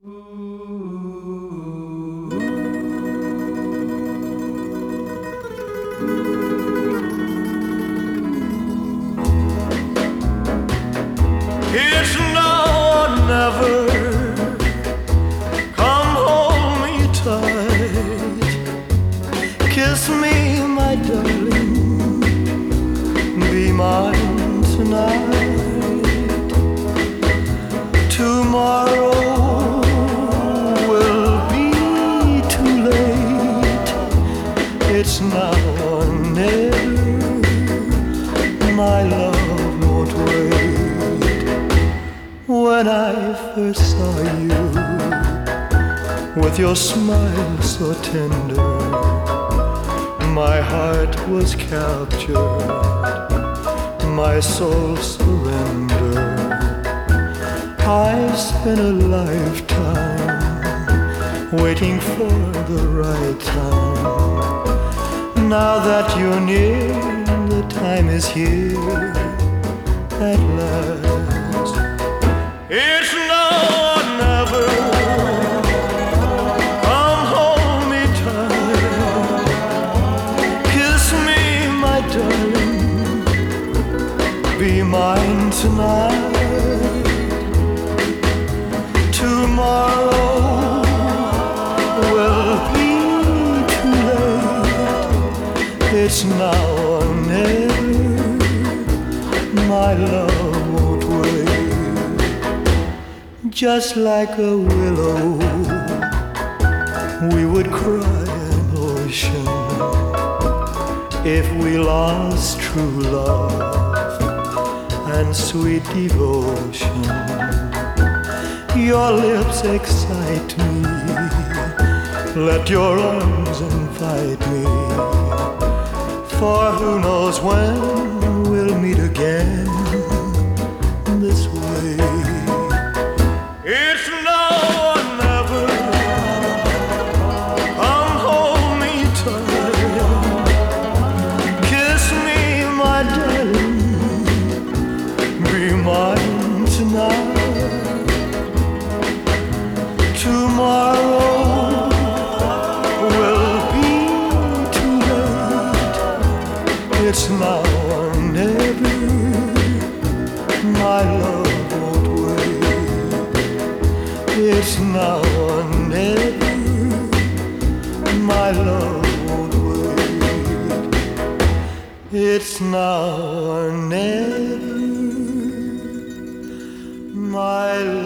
It's now or never. Come hold me tight. Kiss me, my darling. Be mine tonight. Tomorrow will be too late. It's now or never. My love won't wait. When I first saw you, with your smile so tender, my heart was captured, my soul surrendered. I've spent a lifetime waiting for the right time. Now that you're near, the time is here at last. It's now or never. Come hold me tight. Kiss me, my darling. Be mine tonight. Tomorrow will be too late. It's now or never. My love won't wait. Just like a willow, we would cry an ocean if we lost true love and sweet devotion. Your lips excite me. Let your arms invite me. For who knows when we'll meet again this way. It's now or never. Come hold me tight. Kiss me, my darling. Be mine tonight. Tomorrow will be too late. It's now or never. My love won't wait. It's now or never. My love won't wait. It's now or never. My love